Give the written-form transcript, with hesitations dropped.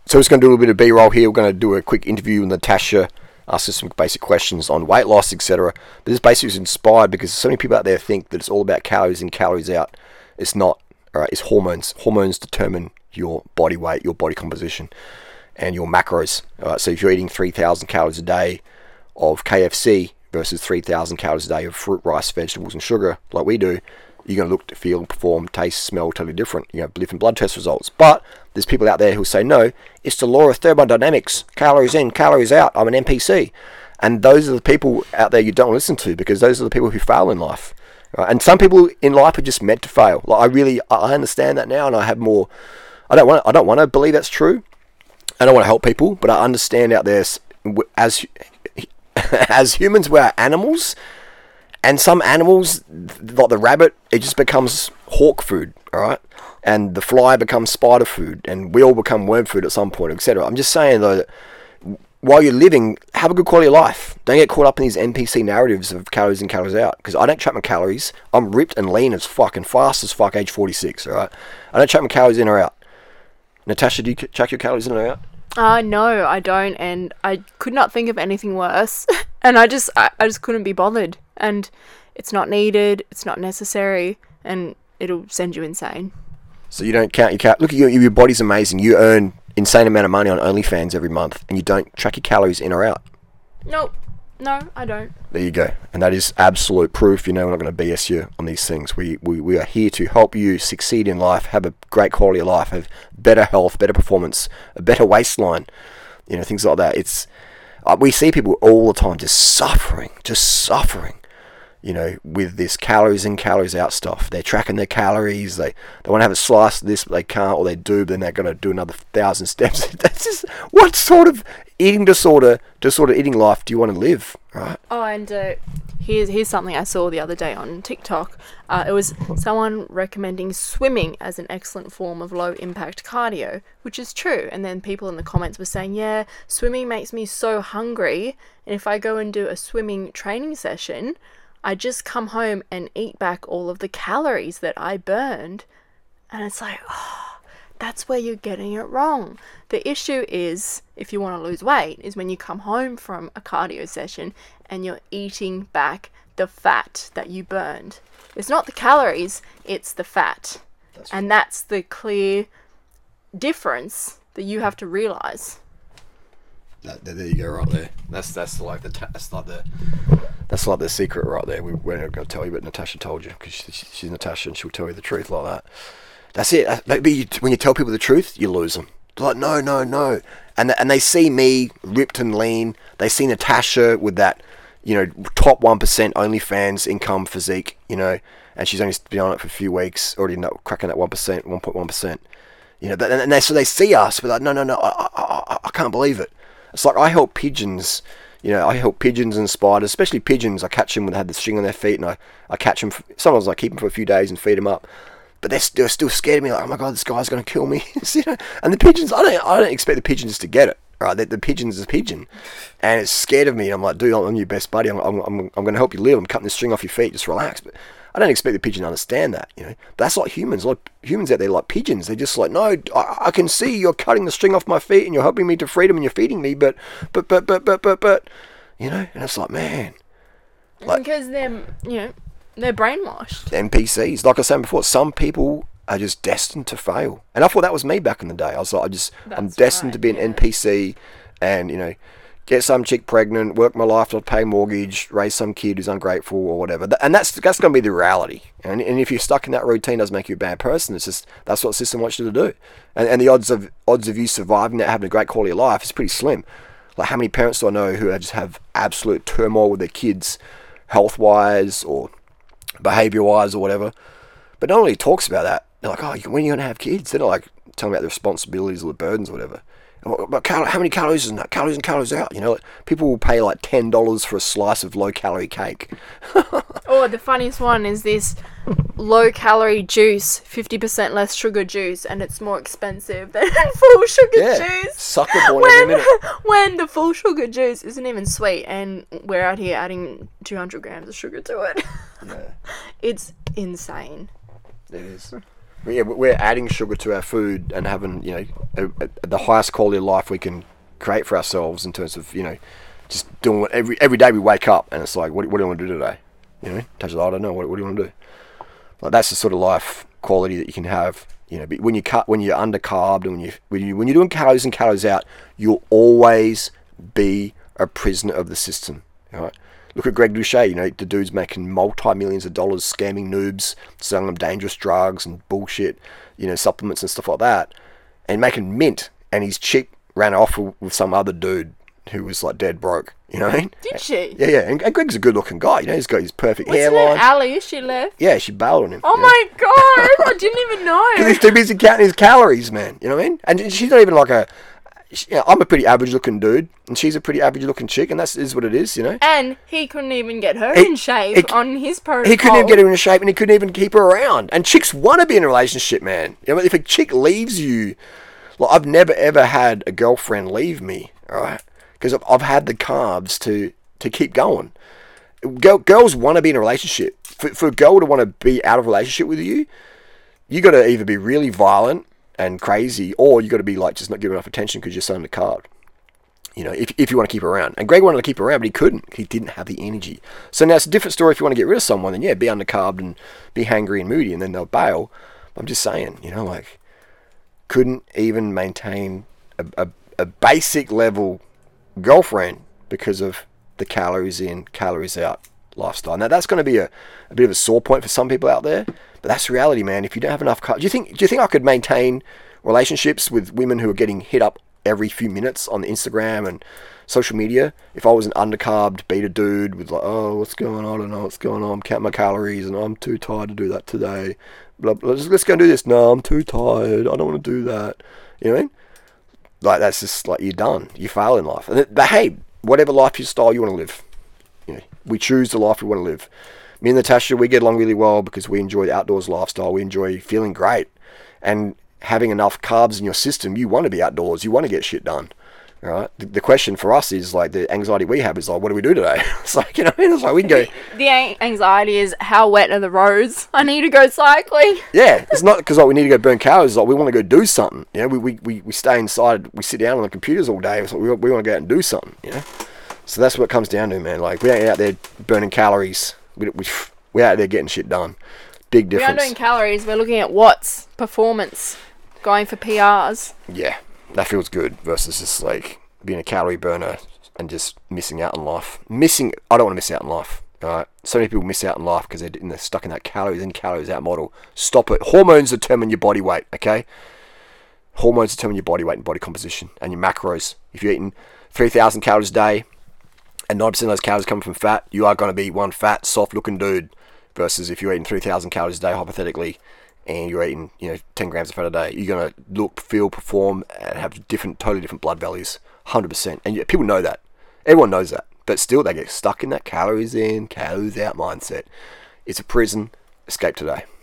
So we're just going to do a little bit of B-roll here. We're going to do a quick interview with Natasha, ask her some basic questions on weight loss, etc. But this basically is inspired because so many people out there think that it's all about calories in, calories out. It's not. All right, it's hormones. Hormones determine your body weight, your body composition, and your macros. All right, so if you're eating 3,000 calories a day of KFC versus 3,000 calories a day of fruit, rice, vegetables, and sugar, like we do, you're going to look, feel, perform, taste, smell totally different. You have different blood test results. But there's people out there who say, no, it's the law of thermodynamics. Calories in, calories out. I'm an NPC. And those are the people out there you don't listen to, because those are the people who fail in life. Right? And some people in life are just meant to fail. Like I understand that now, and I have more. I don't want to believe that's true. I don't want to help people, but I understand out there as humans, we're animals. And some animals, like the rabbit, it just becomes hawk food, all right? And the fly becomes spider food, and we all become worm food at some point, etc. I'm just saying, though, that while you're living, have a good quality of life. Don't get caught up in these NPC narratives of calories in, calories out. Because I don't track my calories. I'm ripped and lean as fuck and fast as fuck, age 46, all right? I don't track my calories in or out. Natasha, do you track your calories in or out? No, I don't, and I could not think of anything worse. And I just couldn't be bothered. And it's not needed, it's not necessary, and it'll send you insane. So you don't count your calories. Look at you, your body's amazing. You earn insane amount of money on OnlyFans every month, and you don't track your calories in or out. Nope. No, I don't. There you go. And that is absolute proof. You know, we're not going to BS you on these things. We are here to help you succeed in life, have a great quality of life, have better health, better performance, a better waistline, you know, things like that. It's we see people all the time just suffering, you know, with this calories in, calories out stuff. They're tracking their calories. They want to have a slice of this, but they can't, or they do, but then they're going to do another 1,000 steps. That's just, what sort of eating disorder, eating life do you want to live, right? Oh, and here's something I saw the other day on TikTok. It was someone recommending swimming as an excellent form of low-impact cardio, which is true. And then people in the comments were saying, yeah, swimming makes me so hungry, and if I go and do a swimming training session, I just come home and eat back all of the calories that I burned. And it's like, oh, that's where you're getting it wrong. The issue is, if you want to lose weight, is when you come home from a cardio session and you're eating back the fat that you burned. It's not the calories, it's the fat. That's the clear difference that you have to realize. There you go, right there. That's like the secret right there. We're not going to tell you, but Natasha told you, because she's Natasha and she'll tell you the truth like that. That's it. When you tell people the truth, you lose them. They're like, no. And they see me ripped and lean. They see Natasha with that, you know, top 1% OnlyFans income physique, you know, and she's only been on it for a few weeks, already cracking that 1%, 1.1%. You know, and so they see us, but like, no, I can't believe it. It's like I help pigeons, you know, I help pigeons and spiders, especially pigeons. I catch them when they have the string on their feet, and I catch them. Sometimes I keep them for a few days and feed them up. But they're still scared of me, like, oh my God, this guy's going to kill me. You know? And the pigeons, I don't expect the pigeons to get it, right? The pigeon's a pigeon, and it's scared of me. I'm like, dude, I'm your best buddy. I'm going to help you live. I'm cutting the string off your feet. Just relax. But I don't expect the pigeon to understand that, you know. But that's like humans. Like humans out there, like pigeons. They're just like, no, I can see you're cutting the string off my feet, and you're helping me to freedom, and you're feeding me, but, you know. And it's like, man, like, because they're brainwashed. NPCs. Like I was saying before, some people are just destined to fail. And I thought that was me back in the day. I was like, I'm destined to be an NPC and, you know, get some chick pregnant, work my life to pay mortgage, raise some kid who's ungrateful or whatever. And that's going to be the reality. And if you're stuck in that routine, it doesn't make you a bad person. It's just, that's what the system wants you to do. And the odds of you surviving that, having a great quality of life is pretty slim. Like, how many parents do I know who just have absolute turmoil with their kids, health-wise or behaviour-wise or whatever? But no one really talks about that. They're like, oh, when are you going to have kids? They're not like telling about the responsibilities or the burdens or whatever. But how many calories is that? Calories in, calories out. You know, like, people will pay like $10 for a slice of low-calorie cake. Or the funniest one is this low-calorie juice, 50% less sugar juice, and it's more expensive than full sugar juice. Sucker born every minute. When the full sugar juice isn't even sweet, and we're out here adding 200 grams of sugar to it. Yeah. It's insane. It is. we're adding sugar to our food and having, the highest quality of life we can create for ourselves in terms of, just doing what every day we wake up and it's like, what do you want to do today? I don't know. What do you want to do? Like, that's the sort of life quality that you can have. But when you're under-carbed and when you're doing calories in, calories out, you'll always be a prisoner of the system. Right? Look at Greg Doucet, the dude's making multi-millions of dollars scamming noobs, selling them dangerous drugs and bullshit, supplements and stuff like that, and making mint. And his chick ran off with some other dude who was like dead broke. You know what I mean? Did she? Yeah. And Greg's a good-looking guy. He's got his perfect What's hairline. Her Ali, she left. Yeah, she bailed on him. Oh my god! I didn't even know. Because he's too busy counting his calories, man. You know what I mean? And she's not even like I'm a pretty average-looking dude, and she's a pretty average-looking chick, and is what it is, And he couldn't even get her in shape on his protocol. He couldn't even get her in shape, and he couldn't even keep her around. And chicks want to be in a relationship, man. If a chick leaves you, like, I've never ever had a girlfriend leave me, all right? Because I've had the carbs to keep going. Girls want to be in a relationship. For a girl to want to be out of a relationship with you, you got to either be really violent and crazy, or you got to be like just not giving enough attention because you're so undercarb. If you want to keep her around. And Greg wanted to keep her around, but he couldn't. He didn't have the energy. So now it's a different story if you want to get rid of someone. Then be undercarb and be hangry and moody, and then they'll bail. I'm just saying, couldn't even maintain a basic level girlfriend because of the calories in, calories out lifestyle. Now that's going to be a bit of a sore point for some people out there, but that's reality, man. If you don't have enough carbs, do you think I could maintain relationships with women who are getting hit up every few minutes on Instagram and social media if I was an undercarbed beta dude with like, oh, what's going on? I don't know what's going on. I'm counting my calories and I'm too tired to do that today. Blah, blah. Let's go and do this. No, I'm too tired. I don't want to do that. You know what I mean? Like, that's just like, you're done. You fail in life. But hey, whatever lifestyle you want to live, we choose the life we want to live. Me and Natasha, we get along really well because we enjoy the outdoors lifestyle. We enjoy feeling great and having enough carbs in your system. You want to be outdoors. You want to get shit done. All right. The question for us is like, the anxiety we have is like, what do we do today? It's like, it's like we can go. The anxiety is, how wet are the roads? I need to go cycling. Yeah, it's not because we need to go burn calories. It's like, we want to go do something. We stay inside. We sit down on the computers all day. So we want to go out and do something. So that's what it comes down to, man. Like, we ain't out there burning calories. We're out there getting shit done. Big difference. We aren't doing calories. We're looking at watts, performance, going for PRs. Yeah, that feels good versus just like being a calorie burner and just missing out on life. I don't want to miss out on life. Alright, so many people miss out on life because they're stuck in that calories in, calories out model. Stop it. Hormones determine your body weight. Okay, hormones determine your body weight and body composition and your macros. If you're eating 3,000 calories a day, and 9% of those calories come from fat, you are going to be one fat, soft-looking dude. Versus if you're eating 3,000 calories a day, hypothetically, and you're eating 10 grams of fat a day, you're going to look, feel, perform, and have totally different blood values, 100%. And people know that. Everyone knows that. But still, they get stuck in that calories in, calories out mindset. It's a prison. Escape today.